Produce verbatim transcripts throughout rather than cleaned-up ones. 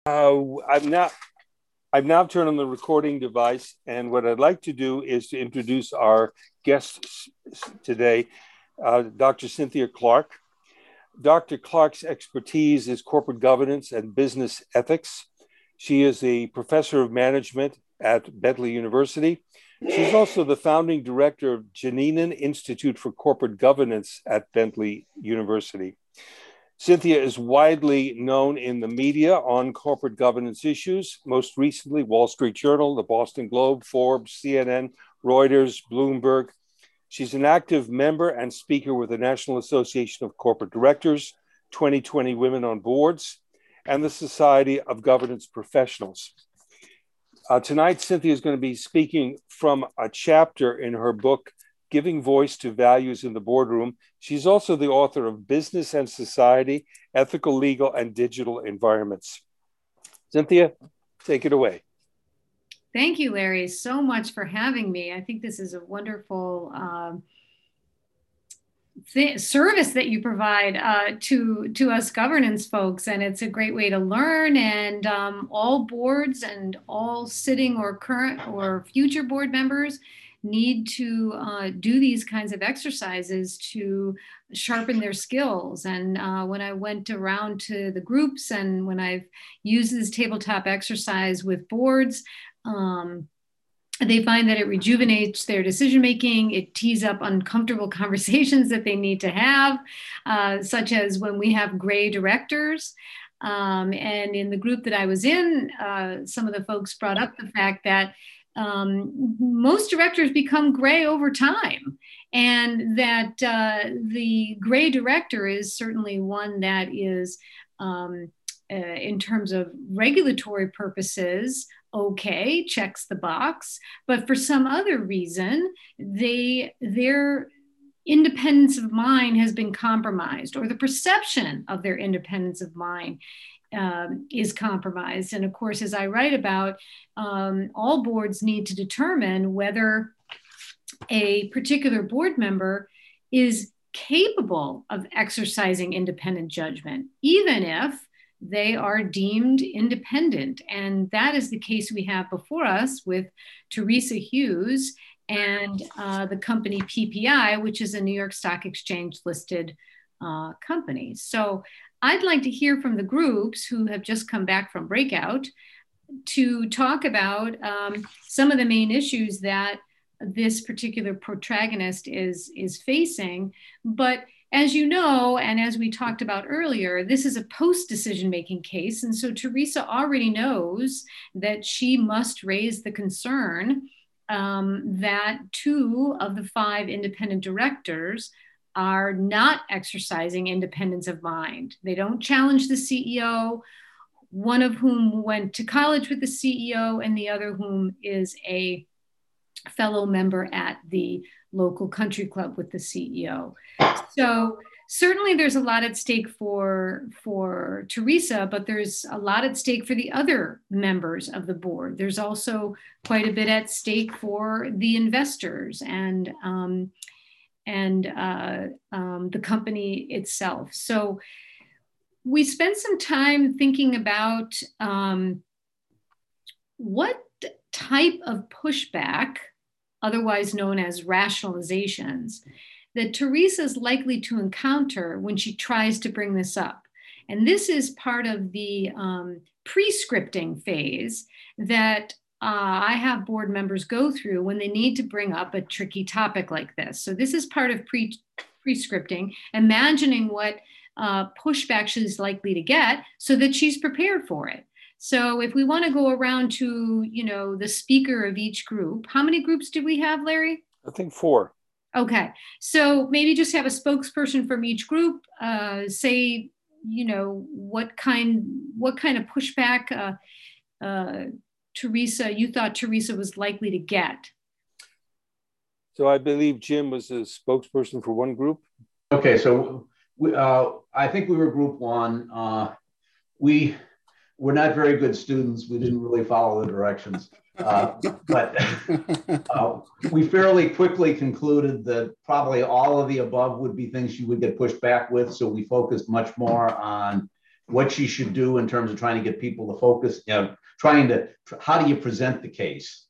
Uh, I'm now I've now turned on the recording device, and what I'd like to do is to introduce our guest today, uh, Doctor Cynthia Clark. Doctor Clark's expertise is corporate governance and business ethics. She is a professor of management at Bentley University. She's also the founding director of Giannina Institute for Corporate Governance at Bentley University. Cynthia is widely known in the media on corporate governance issues, most recently Wall Street Journal, the Boston Globe, Forbes, C N N, Reuters, Bloomberg. She's an active member and speaker with the National Association of Corporate Directors, twenty twenty Women on Boards, and the Society of Governance Professionals. Uh, tonight, Cynthia is going to be speaking from a chapter in her book, Giving Voice to Values in the Boardroom. She's also the author of Business and Society, Ethical, Legal, and Digital Environments. Cynthia, take it away. Thank you, Larry, so much for having me. I think this is a wonderful um, th- service that you provide uh, to, to us governance folks, and it's a great way to learn. And um, all boards and all sitting or current or future board members need to uh, do these kinds of exercises to sharpen their skills. And uh, when I went around to the groups and when I've used this tabletop exercise with boards, um, they find that it rejuvenates their decision making. It tees up uncomfortable conversations that they need to have, uh, such as when we have gray directors. Um, and in the group that I was in, uh, some of the folks brought up the fact that Um, most directors become gray over time, and that uh, the gray director is certainly one that is, um, uh, in terms of regulatory purposes, okay, checks the box, but for some other reason, they their independence of mind has been compromised, or the perception of their independence of mind Um, is compromised. And of course, as I write about, um, all boards need to determine whether a particular board member is capable of exercising independent judgment, even if they are deemed independent. And that is the case we have before us with Teresa Hughes and uh, the company P P I, which is a New York Stock Exchange listed uh, company. So I'd like to hear from the groups who have just come back from breakout to talk about um, some of the main issues that this particular protagonist is, is facing. But as you know, and as we talked about earlier, this is a post-decision-making case. And so Teresa already knows that she must raise the concern um, that two of the five independent directors are not exercising independence of mind. They don't challenge the C E O, one of whom went to college with the C E O and the other whom is a fellow member at the local country club with the C E O. So certainly there's a lot at stake for, for Teresa, but there's a lot at stake for the other members of the board. There's also quite a bit at stake for the investors and um, and uh, um, the company itself. So we spent some time thinking about um, what type of pushback, otherwise known as rationalizations, that Teresa is likely to encounter when she tries to bring this up. And this is part of the um, pre-scripting phase that Uh, I have board members go through when they need to bring up a tricky topic like this. So this is part of pre, pre-scripting, imagining what uh, pushback she's likely to get so that she's prepared for it. So if we want to go around to, you know, the speaker of each group, how many groups do we have, Larry? I think four. Okay, so maybe just have a spokesperson from each group uh, say, you know, what kind, what kind of pushback uh, uh, Teresa, you thought Teresa was likely to get. So I believe Jim was a spokesperson for one group. Okay, so we, uh, I think we were group one. Uh, we were not very good students. We didn't really follow the directions. Uh, but uh, we fairly quickly concluded that probably all of the above would be things she would get pushed back with. So we focused much more on what she should do in terms of trying to get people to focus, you know, trying to, how do you present the case?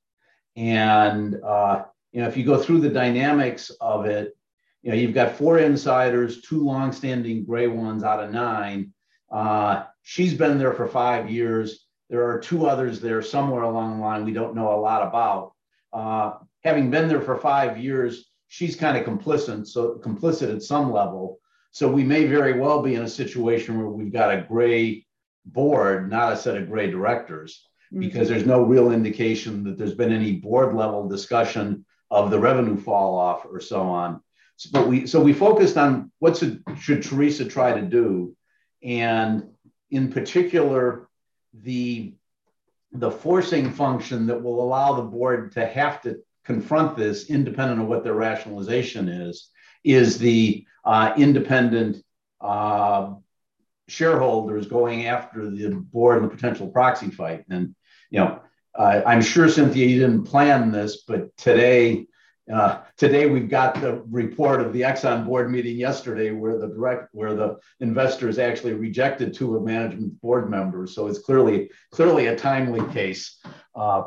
And, uh, you know, if you go through the dynamics of it, you know, you've got four insiders, two longstanding gray ones out of nine. Uh, she's been there for five years. There are two others there somewhere along the line we don't know a lot about. Uh, having been there for five years, she's kind of complicit, so complicit at some level. So we may very well be in a situation where we've got a gray board, not a set of gray directors, mm-hmm. because there's no real indication that there's been any board level discussion of the revenue fall off or so on. So, but we, so we focused on what should Teresa try to do. And in particular, the, the forcing function that will allow the board to have to confront this independent of what their rationalization is, is the uh, independent uh, shareholders going after the board and the potential proxy fight. And, you know, uh, I'm sure, Cynthia, you didn't plan this, but today, uh, today we've got the report of the Exxon board meeting yesterday where the direct, where the investors actually rejected two of management board members. So it's clearly, clearly a timely case. Uh,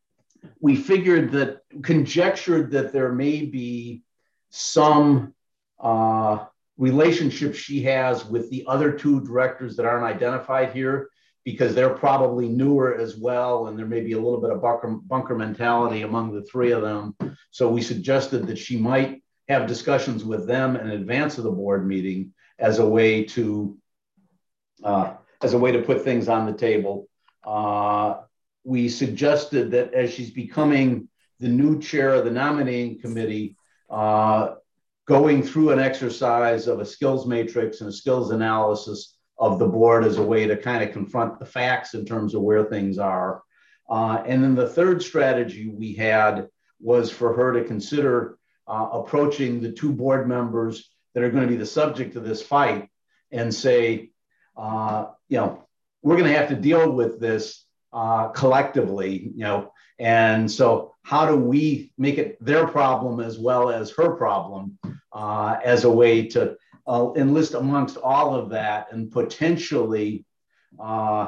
we figured that, conjectured that there may be some uh, relationship she has with the other two directors that aren't identified here, because they're probably newer as well, and there may be a little bit of bunker, bunker mentality among the three of them. So we suggested that she might have discussions with them in advance of the board meeting as a way to uh, as a way to put things on the table. Uh, we suggested that as she's becoming the new chair of the nominating committee, uh, going through an exercise of a skills matrix and a skills analysis of the board as a way to kind of confront the facts in terms of where things are. Uh, and then the third strategy we had was for her to consider uh, approaching the two board members that are going to be the subject of this fight and say, uh, you know, we're going to have to deal with this uh, collectively, you know, and so how do we make it their problem as well as her problem uh, as a way to uh, enlist amongst all of that, and potentially uh,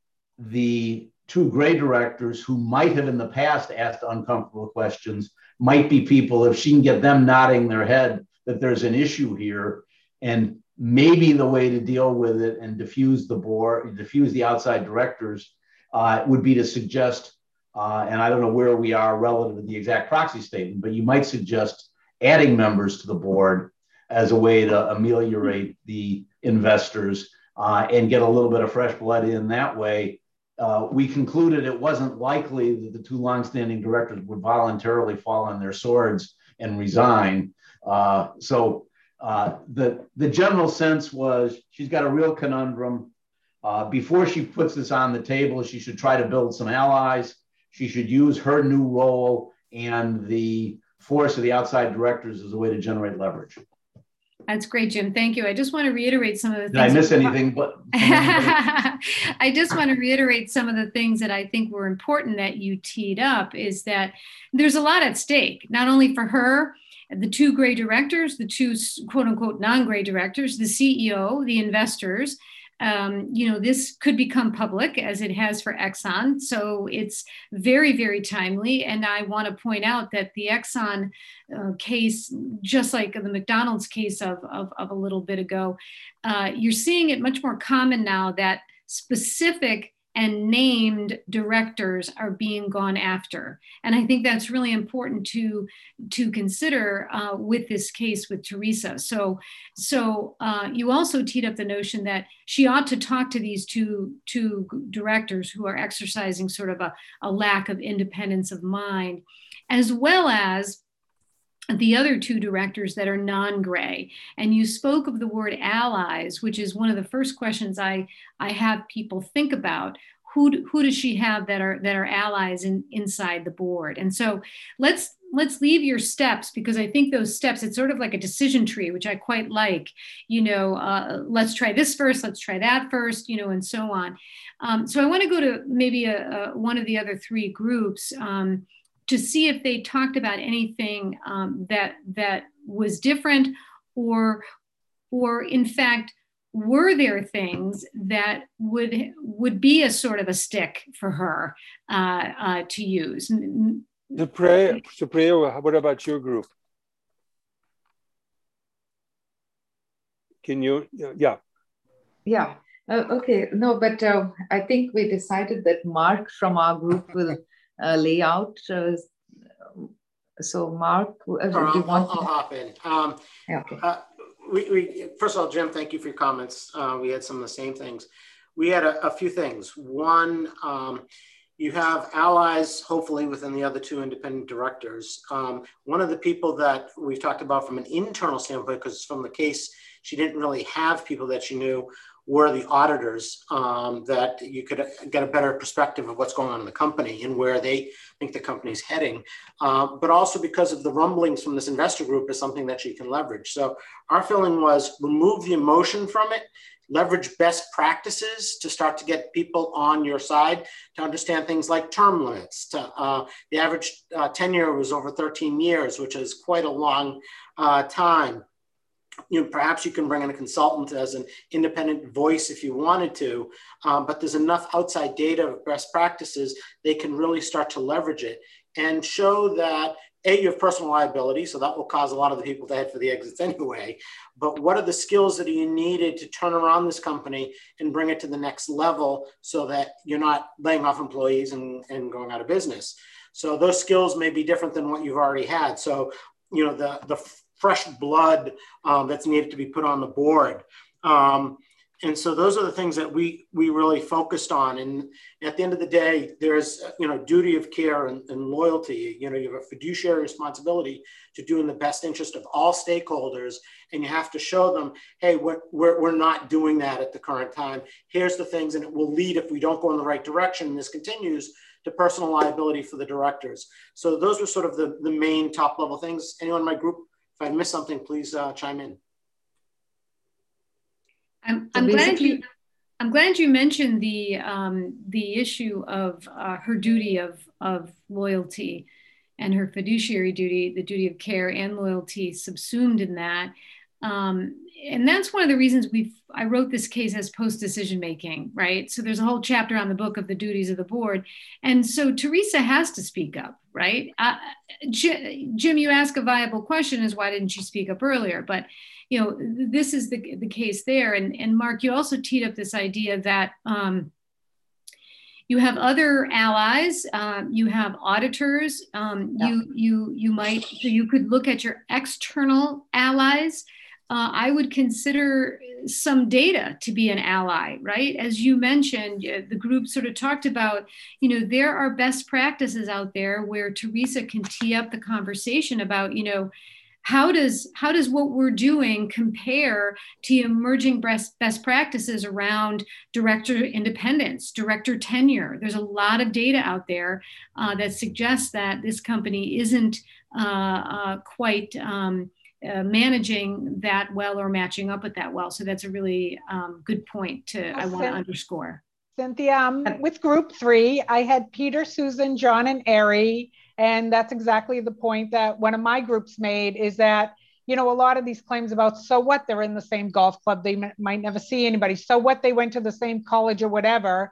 the two gray directors who might have in the past asked uncomfortable questions might be people, if she can get them nodding their head that there's an issue here, and maybe the way to deal with it and diffuse the board, diffuse the outside directors uh, would be to suggest, uh, and I don't know where we are relative to the exact proxy statement, but you might suggest adding members to the board as a way to ameliorate the investors uh, and get a little bit of fresh blood in that way. Uh, we concluded it wasn't likely that the two longstanding directors would voluntarily fall on their swords and resign. Uh, so uh, the, the general sense was she's got a real conundrum. Uh, before she puts this on the table, she should try to build some allies. She should use her new role and the force of the outside directors as a way to generate leverage. That's great, Jim. Thank you. I just want to reiterate some of the things. Did I miss anything? But I just want to reiterate some of the things that I think were important that you teed up, is that there's a lot at stake, not only for her, the two gray directors, the two quote unquote non-gray directors, the C E O, the investors. Um, you know, this could become public as it has for Exxon. So it's very, very timely. And I want to point out that the Exxon uh, case, just like the McDonald's case of, of, of a little bit ago, uh, you're seeing it much more common now that specific and named directors are being gone after. And I think that's really important to, to consider uh, with this case with Teresa. So, so uh, you also teed up the notion that she ought to talk to these two, two directors who are exercising sort of a, a lack of independence of mind, as well as the other two directors that are non-gray. And you spoke of the word allies, which is one of the first questions I, I have people think about. Who, who does she have that are that are allies in, inside the board? And so let's let's leave your steps, because I think those steps, it's sort of like a decision tree, which I quite like. You know, uh, let's try this first, let's try that first, you know, and so on. Um, so I want to go to maybe a, a, one of the other three groups. Um, to see if they talked about anything um, that that was different, or, or in fact, were there things that would would be a sort of a stick for her uh, uh, to use? Supriya, Supriya, what about your group? Can you, yeah. Yeah, uh, okay, no, but uh, I think we decided that Mark from our group will uh, lay out. Uh, so Mark, uh, Sure, do you I'll, want I'll, I'll hop in. Um, okay. uh, we, we, first of all, Jim, thank you for your comments. Uh, we had some of the same things. We had a, a few things. One, um, you have allies, hopefully, within the other two independent directors. Um, one of the people that we've talked about from an internal standpoint, because from the case, she didn't really have people that she knew, were the auditors, um, that you could get a better perspective of what's going on in the company and where they think the company's heading. Uh, but also because of the rumblings from this investor group is something that she can leverage. So our feeling was remove the emotion from it, leverage best practices to start to get people on your side, to understand things like term limits. To, uh, the average uh, tenure was over thirteen years, which is quite a long uh, time. You know, perhaps you can bring in a consultant as an independent voice if you wanted to, um, but there's enough outside data of best practices, they can really start to leverage it and show that, A, you have personal liability, so that will cause a lot of the people to head for the exits anyway, but what are the skills that you needed to turn around this company and bring it to the next level so that you're not laying off employees and, and going out of business. So those skills may be different than what you've already had. So, you know, the, the fresh blood um, that's needed to be put on the board. Um, and so those are the things that we we really focused on. And at the end of the day, there's, you know, duty of care and, and loyalty. You know, you have a fiduciary responsibility to do in the best interest of all stakeholders. And you have to show them, hey, we're, we're, we're not doing that at the current time. Here's the things, and it will lead, if we don't go in the right direction and this continues, to personal liability for the directors. So those were sort of the, the main top level things. Anyone in my group, if I missed something, please uh, chime in. I'm, I'm glad you. I'm glad you mentioned the um, the issue of uh, her duty of of loyalty, and her fiduciary duty, the duty of care and loyalty subsumed in that. Um, and that's one of the reasons we've. I wrote this case as post decision making, right? So there's a whole chapter on the book of the duties of the board, and so Teresa has to speak up, right? Uh, Jim, you ask a viable question: is why didn't you speak up earlier? But you know, this is the, the case there. And, and Mark, you also teed up this idea that um, you have other allies, um, you have auditors, um, yeah. you, you, you might, so you could look at your external allies. Uh, I would consider some data to be an ally, right? As you mentioned, the group sort of talked about, you know, there are best practices out there where Teresa can tee up the conversation about, you know, How does how does what we're doing compare to emerging best, best practices around director independence, director tenure? There's a lot of data out there uh, that suggests that this company isn't uh, uh, quite um, uh, managing that well or matching up with that well. So that's a really um, good point to well, I want to underscore. Cynthia, um, with group three, I had Peter, Susan, John, and Ari. And that's exactly the point that one of my groups made, is that, you know, a lot of these claims about, so what, they're in the same golf club, they m- might never see anybody. So what, they went to the same college or whatever.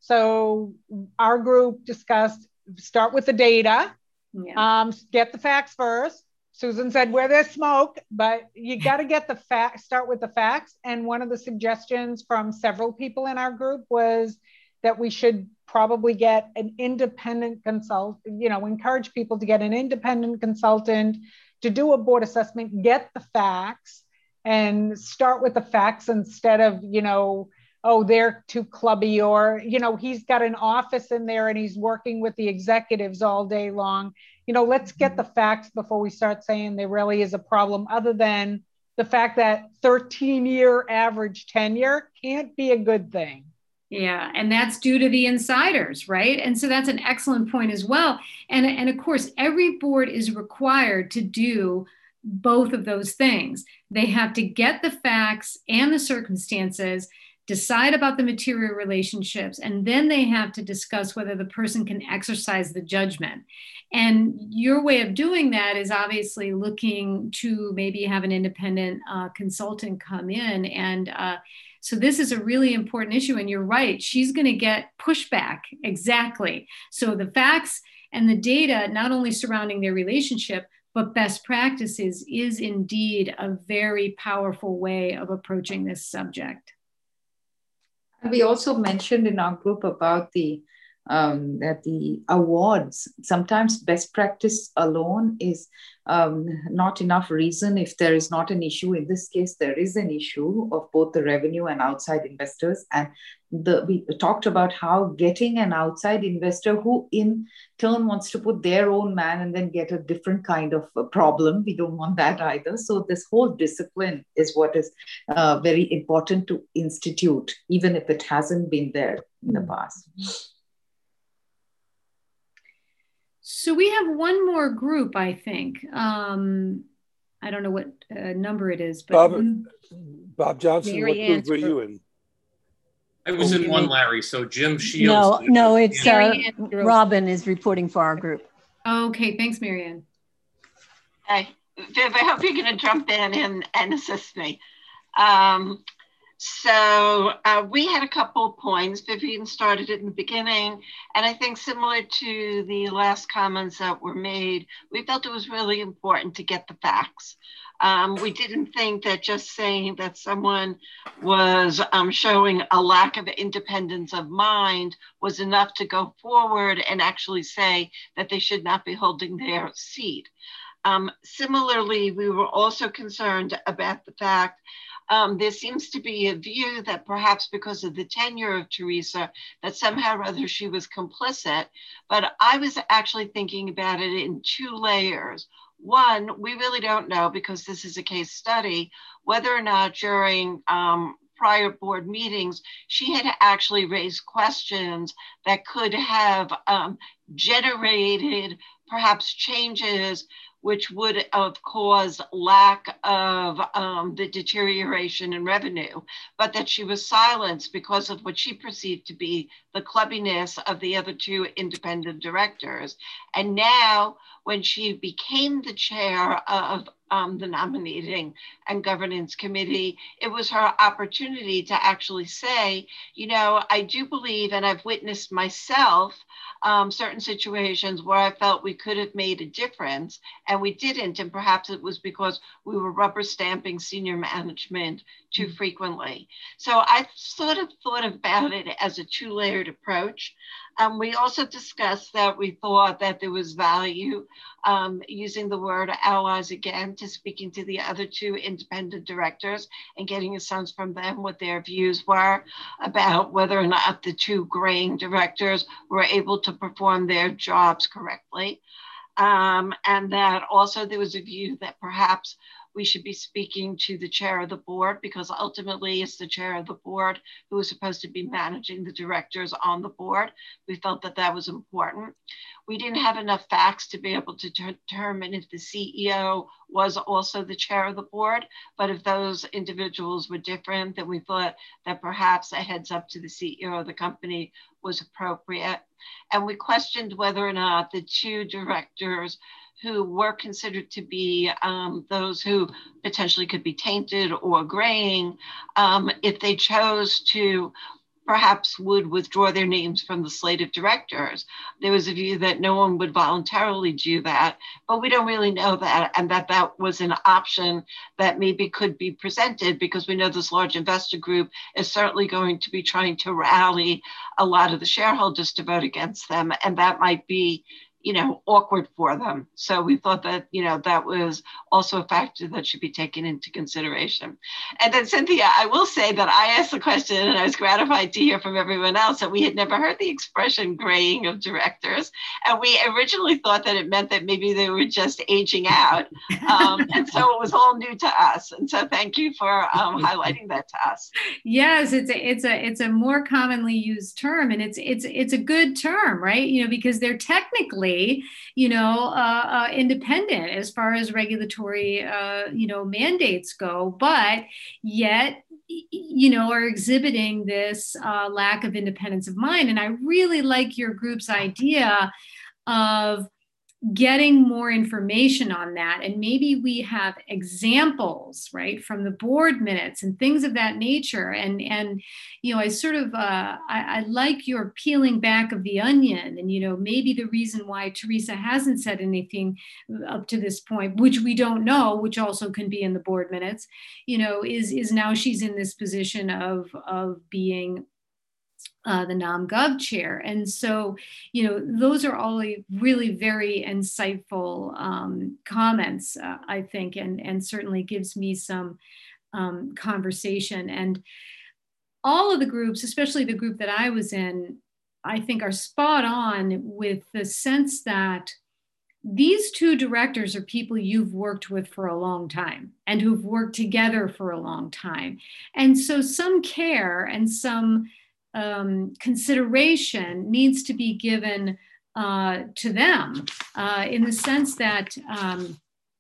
So our group discussed, start with the data, yeah. um, get the facts first. Susan said, where there's smoke, but you got to get the facts, start with the facts. And one of the suggestions from several people in our group was that we should probably get an independent consultant, you know, encourage people to get an independent consultant to do a board assessment, get the facts, and start with the facts instead of, you know, oh, they're too clubby, or, you know, he's got an office in there and he's working with the executives all day long. You know, let's get the facts before we start saying there really is a problem, other than the fact that thirteen year average tenure can't be a good thing. Yeah, and that's due to the insiders, right? And so that's an excellent point as well. And, and of course, every board is required to do both of those things. They have to get the facts and the circumstances, decide about the material relationships, and then they have to discuss whether the person can exercise the judgment. And your way of doing that is obviously looking to maybe have an independent uh, consultant come in and uh, So this is a really important issue, and you're right, she's going to get pushback. Exactly. So the facts and the data, not only surrounding their relationship, but best practices is indeed a very powerful way of approaching this subject. We also mentioned in our group about the um, that the awards. Sometimes best practice alone is um, not enough reason if there is not an issue. In this case, there is an issue of both the revenue and outside investors. And the, we talked about how getting an outside investor who in turn wants to put their own man and then get a different kind of a problem. We don't want that either. So this whole discipline is what is uh, very important to institute, even if it hasn't been there in the past. So we have one more group, I think. Um, I don't know what uh, number it is, but Bob, Bob Johnson, Mary what group Ann's were you group. in? I was in one, Larry. So Jim Shields. No, no, it's uh, Mary Ann Gross. Robin is reporting for our group. Okay, thanks, Mary Ann. Hi, Viv, I hope you're going to jump in and, and assist me. Um, so uh, we had a couple of points. Vivian started it in the beginning, and I think similar to the last comments that were made, we felt it was really important to get the facts. Um, we didn't think that just saying that someone was um, showing a lack of independence of mind was enough to go forward and actually say that they should not be holding their seat. Um, similarly, we were also concerned about the fact um, there seems to be a view that perhaps because of the tenure of Teresa, that somehow or other she was complicit, but I was actually thinking about it in two layers. One, we really don't know, because this is a case study, whether or not during um, prior board meetings, she had actually raised questions that could have um, generated perhaps changes which would have caused lack of um, the deterioration in revenue, but that she was silenced because of what she perceived to be the clubbiness of the other two independent directors. And now, when she became the chair of um, the nominating and governance committee, it was her opportunity to actually say, you know, I do believe, and I've witnessed myself, um, certain situations where I felt we could have made a difference and we didn't. And perhaps it was because we were rubber stamping senior management too frequently. So I sort of thought about it as a two-layered approach. Um, we also discussed that we thought that there was value um, using the word allies again to speaking to the other two independent directors and getting a sense from them what their views were about whether or not the two graying directors were able to perform their jobs correctly. Um, and that also there was a view that perhaps we should be speaking to the chair of the board, because ultimately it's the chair of the board who is supposed to be managing the directors on the board. We felt that that was important. We didn't have enough facts to be able to determine if the C E O was also the chair of the board, but if those individuals were different, then we thought that perhaps a heads up to the C E O of the company was appropriate. And we questioned whether or not the two directors who were considered to be um, those who potentially could be tainted or graying, um, if they chose to perhaps would withdraw their names from the slate of directors. There was a view that no one would voluntarily do that, but we don't really know that, and that that was an option that maybe could be presented, because we know this large investor group is certainly going to be trying to rally a lot of the shareholders to vote against them, and that might be, you know, awkward for them. So we thought that, you know, that was also a factor that should be taken into consideration. And then Cynthia, I will say that I asked the question and I was gratified to hear from everyone else that we had never heard the expression graying of directors. And we originally thought that it meant that maybe they were just aging out. Um, and so it was all new to us. And so thank you for um, highlighting that to us. Yes, it's a, it's a, it's a more commonly used term, and it's, it's, it's a good term, right? You know, because they're technically, you know, uh, uh, independent as far as regulatory, uh, you know, mandates go, but yet, you know, are exhibiting this uh, lack of independence of mind. And I really like your group's idea of, getting more information on that. And maybe we have examples, right, from the board minutes and things of that nature. And, and you know, I sort of, uh, I, I like your peeling back of the onion. And, you know, maybe the reason why Teresa hasn't said anything up to this point, which we don't know, which also can be in the board minutes, you know, is, is now she's in this position of, of being Uh, the NomGov chair. And so, you know, those are all really very insightful um, comments, uh, I think, and, and certainly gives me some um, conversation. And all of the groups, especially the group that I was in, I think are spot on with the sense that these two directors are people you've worked with for a long time and who've worked together for a long time. And so some care and some Um, consideration needs to be given uh, to them uh, in the sense that um,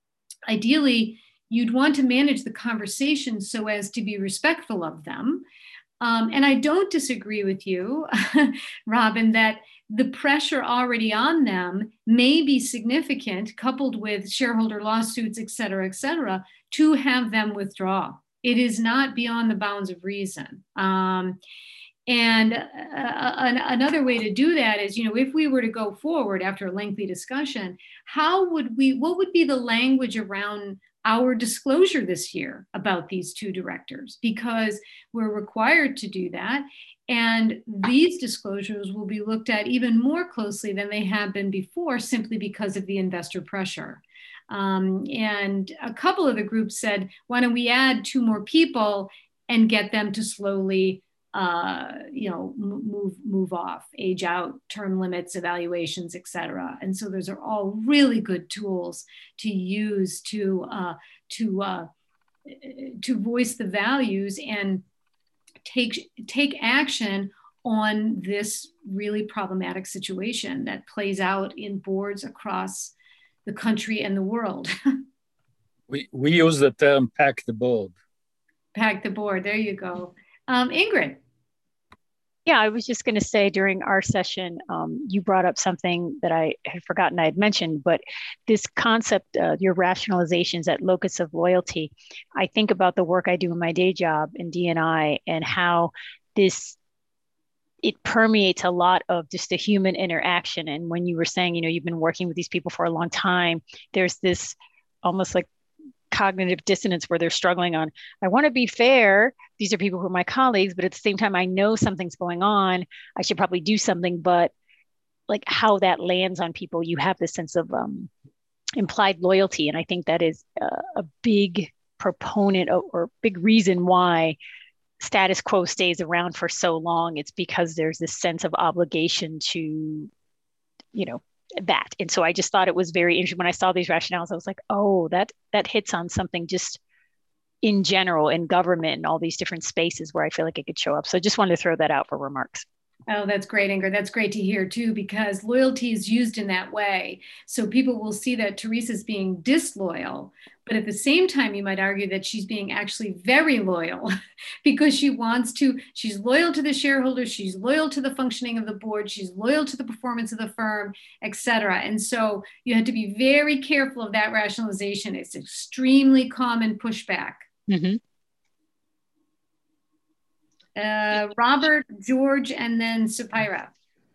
ideally you'd want to manage the conversation so as to be respectful of them. Um, and I don't disagree with you, Robin, that the pressure already on them may be significant, coupled with shareholder lawsuits, et cetera, et cetera, to have them withdraw. It is not beyond the bounds of reason. Um, And uh, an, another way to do that is, you know, if we were to go forward after a lengthy discussion, how would we, what would be the language around our disclosure this year about these two directors? Because we're required to do that. And these disclosures will be looked at even more closely than they have been before, simply because of the investor pressure. Um, and a couple of the groups said, why don't we add two more people and get them to slowly uh, you know, move, move off, age out, term limits, evaluations, et cetera. And so those are all really good tools to use to, uh, to, uh, to voice the values and take, take action on this really problematic situation that plays out in boards across the country and the world. we, we use the term pack the board. Pack the board, there you go. Um, Ingrid. Yeah, I was just going to say during our session, um, you brought up something that I had forgotten I had mentioned, but this concept, uh, your rationalizations at locus of loyalty, I think about the work I do in my day job in D and I and how this, it permeates a lot of just the human interaction. And when you were saying, you know, you've been working with these people for a long time, there's this almost like cognitive dissonance where they're struggling on, I want to be fair. These are people who are my colleagues, but at the same time, I know something's going on. I should probably do something, but like how that lands on people, you have this sense of um, implied loyalty. And I think that is a, a big proponent or, or big reason why status quo stays around for so long. It's because there's this sense of obligation to, you know, that. And so I just thought it was very interesting when I saw these rationales. I was like, oh, that that hits on something just in general in government and all these different spaces where I feel like it could show up. So I just wanted to throw that out for remarks. Oh, that's great, Ingrid. That's great to hear too, because loyalty is used in that way. So people will see that Teresa's being disloyal, but at the same time, you might argue that she's being actually very loyal because she wants to, she's loyal to the shareholders, she's loyal to the functioning of the board, she's loyal to the performance of the firm, et cetera. And so you have to be very careful of that rationalization. It's extremely common pushback. Mm-hmm. Uh, Robert, George, and then Sapira.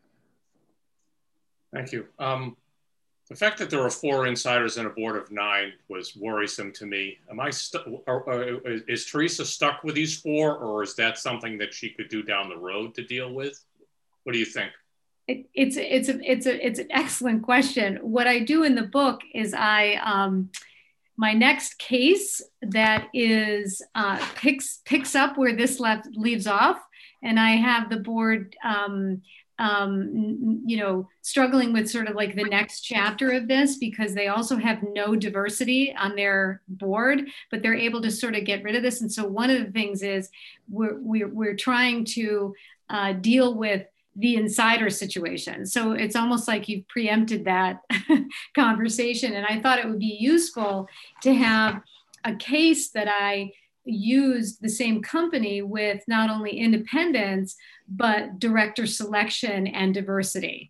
Thank you. Um, the fact that there are four insiders in a board of nine was worrisome to me. Am I stuck? Is Teresa stuck with these four, or is that something that she could do down the road to deal with? What do you think? It, it's it's a it's a it's an excellent question. What I do in the book is I. Um, My next case that is uh, picks picks up where this left leaves off, and I have the board, um, um, you know, struggling with sort of like the next chapter of this because they also have no diversity on their board, but they're able to sort of get rid of this. And so one of the things is we're we're, we're trying to uh, deal with the insider situation. So it's almost like you've preempted that conversation. And I thought it would be useful to have a case that I used the same company with not only independence, but director selection and diversity.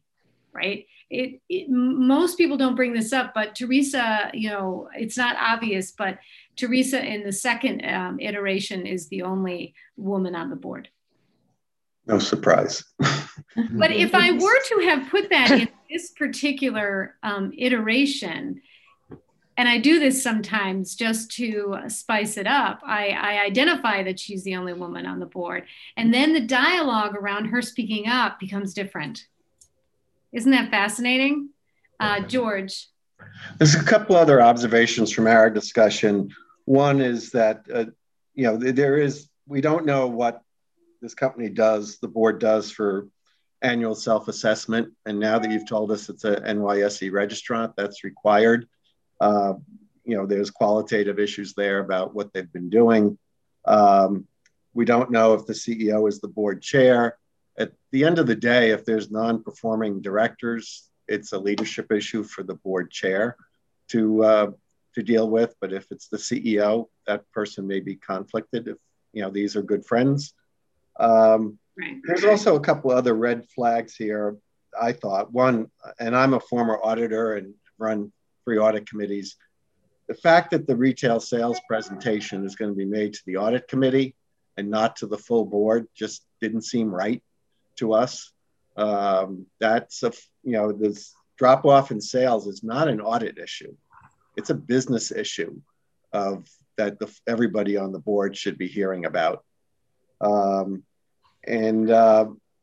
right? It, it most people don't bring this up, but Teresa, you know, it's not obvious, but Teresa in the second um, iteration is the only woman on the board. No surprise. But if I were to have put that in this particular um, iteration, and I do this sometimes just to spice it up, I, I identify that she's the only woman on the board. And then the dialogue around her speaking up becomes different. Isn't that fascinating? Uh, George. There's a couple other observations from our discussion. One is that, uh, you know, there is, we don't know what this company does, the board does for annual self-assessment. And now that you've told us it's a N Y S E registrant, that's required. Uh, you know, there's qualitative issues there about what they've been doing. Um, we don't know if the C E O is the board chair. At the end of the day, if there's non-performing directors, it's a leadership issue for the board chair to uh, to deal with. But if it's the C E O, that person may be conflicted if, you know, these are good friends. Um, right. There's also a couple other red flags here, I thought. One, and I'm a former auditor and run three audit committees. The fact that the retail sales presentation is going to be made to the audit committee and not to the full board just didn't seem right to us. Um, that's a, you know, this drop off in sales is not an audit issue. It's a business issue of that the, everybody on the board should be hearing about. Um, and uh,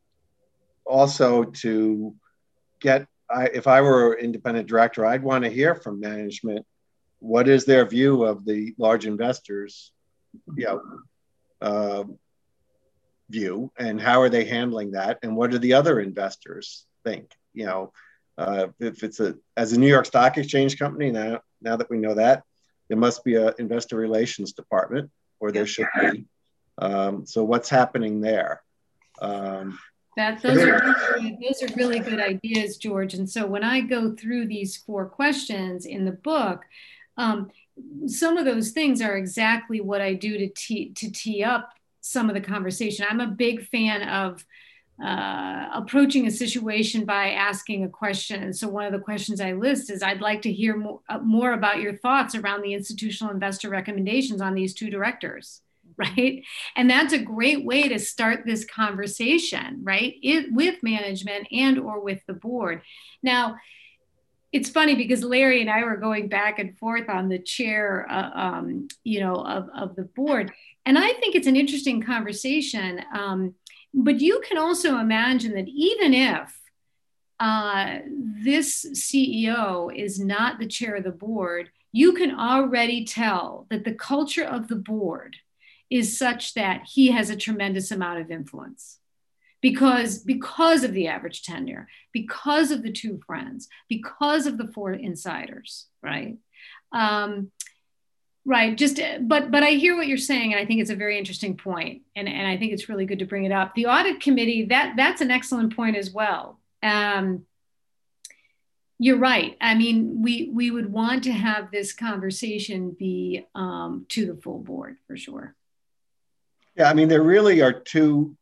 also to get, I, if I were an independent director, I'd want to hear from management. What is their view of the large investors, you know, uh, view, and how are they handling that? And what do the other investors think? You know, uh, if it's a, as a New York Stock Exchange company, now, now that we know that, there must be an investor relations department, or there should be. Um, so what's happening there? Um, That, those, are really, those are really good ideas, George. And so when I go through these four questions in the book, um, some of those things are exactly what I do to tee, to tee up some of the conversation. I'm a big fan of uh, approaching a situation by asking a question. And so one of the questions I list is, I'd like to hear more, uh, more about your thoughts around the institutional investor recommendations on these two directors. Right. And that's a great way to start this conversation, right? It, with management and or with the board. Now, it's funny because Larry and I were going back and forth on the chair, uh, um, you know, of, of the board. And I think it's an interesting conversation. Um, but you can also imagine that even if uh, this C E O is not the chair of the board, you can already tell that the culture of the board is such that he has a tremendous amount of influence because, because of the average tenure, because of the two friends, because of the four insiders, right? Um, right, just, but but I hear what you're saying, and I think it's a very interesting point, and, and I think it's really good to bring it up. The audit committee, that that's an excellent point as well. Um, You're right. I mean, we we would want to have this conversation be um, to the full board for sure. Yeah, I mean, there really are two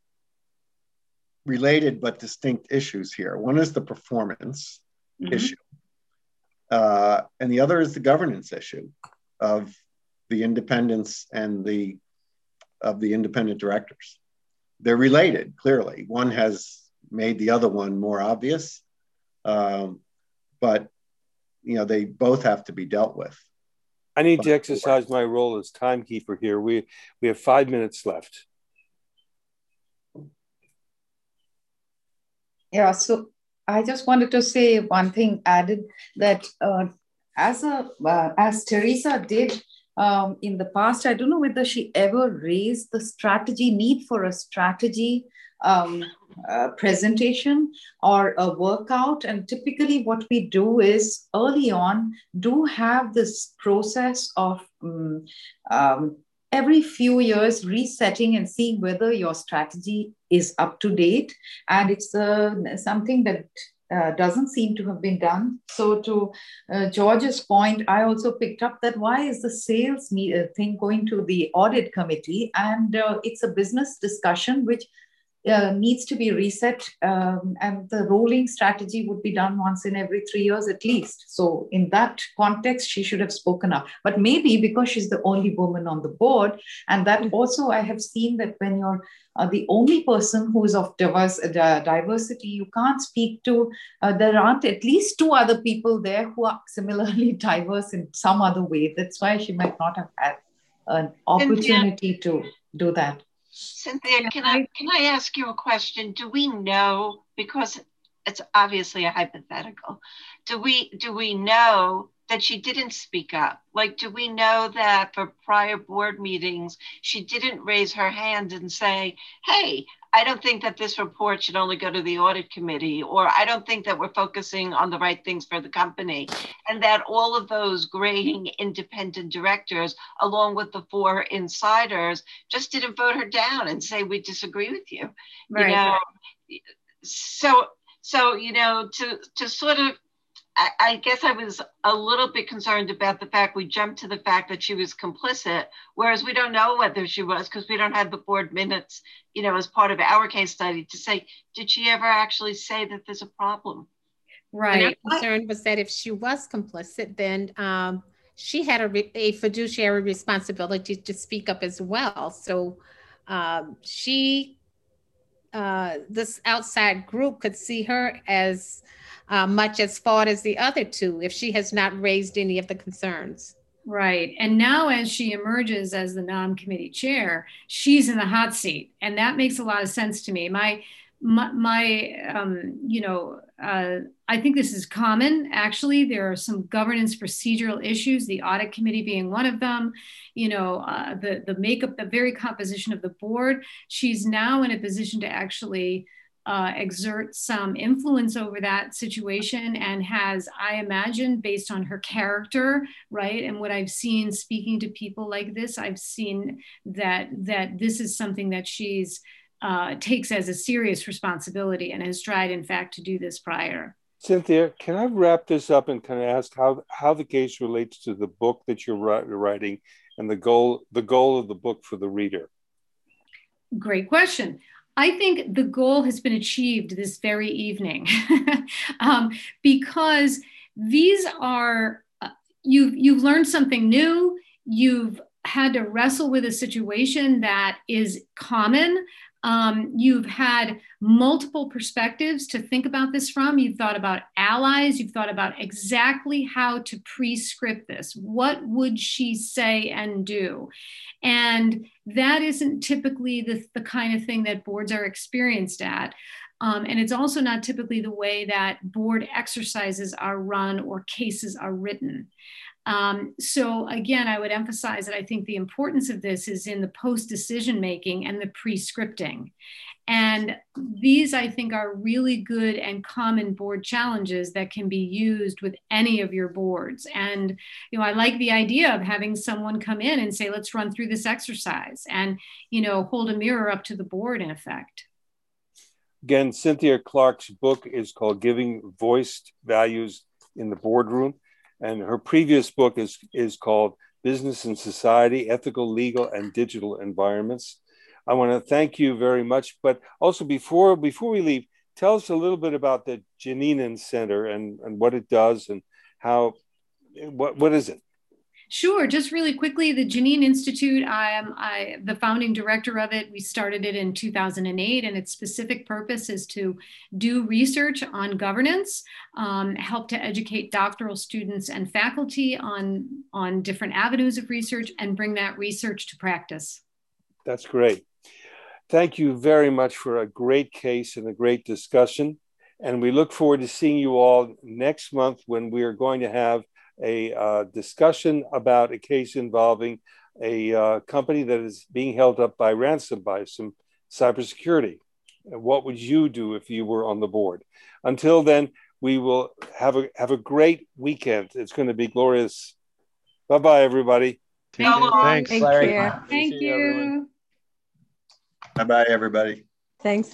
related but distinct issues here. One is the performance mm-hmm. issue, uh, and the other is the governance issue of the independence and the of the independent directors. They're related, clearly. One has made the other one more obvious, um, but you know they both have to be dealt with. I need to exercise my role as timekeeper here. We we have five minutes left. Yeah, so I just wanted to say one thing added that uh, as a uh, as Teresa did um, in the past, I don't know whether she ever raised the strategy need for a strategy um, uh, presentation or a workout. And typically what we do is early on do have this process of um, um, every few years resetting and seeing whether your strategy is up to date. And it's uh, something that uh, doesn't seem to have been done. So to uh, George's point, I also picked up that why is the sales thing going to the audit committee? And uh, it's a business discussion, which uh, needs to be reset, um, and the rolling strategy would be done once in every three years at least. So in that context, she should have spoken up. But maybe because she's the only woman on the board, and that also I have seen that when you're uh, the only person who is of diverse, uh, diversity, you can't speak to, uh, there aren't at least two other people there who are similarly diverse in some other way. That's why she might not have had an opportunity to do that. Cynthia, can I can I ask you a question? Do we know, because it's obviously a hypothetical, do we do we know that she didn't speak up? Like, do we know that for prior board meetings, she didn't raise her hand and say, hey, I don't think that this report should only go to the audit committee, or I don't think that we're focusing on the right things for the company, and that all of those graying independent directors, along with the four insiders, just didn't vote her down and say, we disagree with you. Right. You know, so, so, you know, to, to sort of, I, I guess I was a little bit concerned about the fact we jumped to the fact that she was complicit, whereas we don't know whether she was, because we don't have the board minutes, you know, as part of our case study to say, did she ever actually say that there's a problem? Right. And our concern was that if she was complicit, then um, she had a, re a fiduciary responsibility to speak up as well. So um, she, uh, this outside group could see her as Uh, much as far as the other two, if she has not raised any of the concerns. Right. And now as she emerges as the non-committee chair, she's in the hot seat. And that makes a lot of sense to me. My, my, my um, you know, uh, I think this is common. Actually, there are some governance procedural issues, the audit committee being one of them, you know, uh, the, the makeup, the very composition of the board. She's now in a position to actually Uh, exert some influence over that situation, and has, I imagine, based on her character, right, and what I've seen speaking to people like this, I've seen that that this is something that she's uh, takes as a serious responsibility and has tried, in fact, to do this prior. Cynthia, can I wrap this up and kind of ask how how the case relates to the book that you're writing and the goal the goal of the book for the reader? Great question. I think the goal has been achieved this very evening um, because these are, uh, you've, you've learned something new. You've had to wrestle with a situation that is common. Um, you've had multiple perspectives to think about this from. You've thought about allies. You've thought about exactly how to pre-script this. What would she say and do? And that isn't typically the, the kind of thing that boards are experienced at. Um, and it's also not typically the way that board exercises are run or cases are written. Um, so again, I would emphasize that I think the importance of this is in the post-decision making and the pre-scripting. And these, I think, are really good and common board challenges that can be used with any of your boards. And, you know, I like the idea of having someone come in and say, let's run through this exercise and, you know, hold a mirror up to the board in effect. Again, Cynthia Clark's book is called Giving Voice Values in the Boardroom. And her previous book is, is called Business and Society, Ethical, Legal, and Digital Environments. I want to thank you very much. But also before, before we leave, tell us a little bit about the Janinen Center and, and what it does and how, what, what is it? Sure. Just really quickly, the Janine Institute, I am I, the founding director of it. We started it in two thousand eight, and its specific purpose is to do research on governance, um, help to educate doctoral students and faculty on, on different avenues of research, and bring that research to practice. That's great. Thank you very much for a great case and a great discussion. And we look forward to seeing you all next month when we are going to have a uh, discussion about a case involving a uh, company that is being held up by ransom by some cybersecurity. And what would you do if you were on the board? Until then, we will have a have a great weekend. It's going to be glorious. Bye-bye, everybody. Thank you. Thanks. Thank you. Thank you. Bye-bye, everybody. Thanks.